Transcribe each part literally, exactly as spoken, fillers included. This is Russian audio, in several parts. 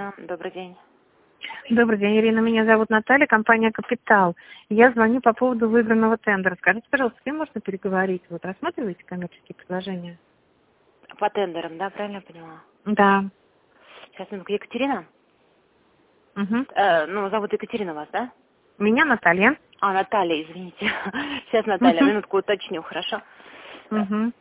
Ирина, добрый день. Добрый день, Ирина. Меня зовут Наталья, компания «Капитал». Я звоню по поводу выигранного тендера. Скажите, пожалуйста, с кем можно переговорить? Вот рассматриваете коммерческие предложения? По тендерам, да, правильно я поняла? Да. Сейчас, минутку, Екатерина? Угу. Э, ну, зовут Екатерина вас, да? Меня Наталья. А, Наталья, извините. Сейчас, Наталья, минутку уточню, хорошо? Угу.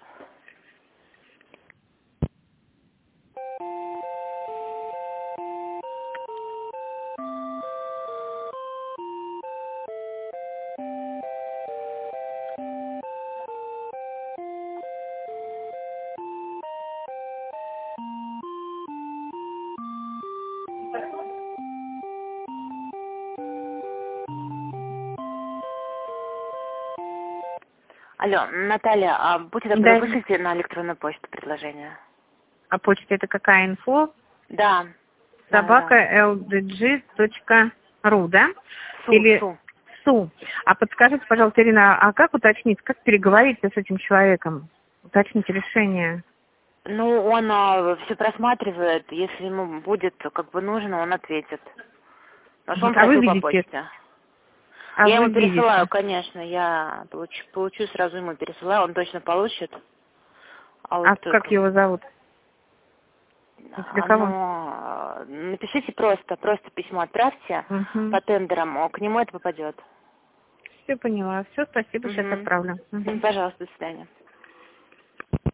Алло, Наталья, а будьте добры, Да. вышлите на электронную почту предложение. А почта это какая? Инфо? Да. Собака эл ди джи точка ру, да? Су, Или Су. СУ. А подскажите, пожалуйста, Ирина, а как уточнить, как переговорить с этим человеком? Уточнить решение? Ну, он а, все просматривает, если ему будет как бы нужно, он ответит. Потому что он А вы просил по видите? почте. А Я вы ему пересылаю, видите? конечно, я получу, получу сразу ему пересылаю, он точно получит. А вот А как только, его зовут? Для кого? оно, напишите просто, просто письмо отправьте Угу. по тендерам, к нему это попадет. Все поняла. Все, спасибо, сейчас Угу. отправлю. Мгм. Пожалуйста, до свидания.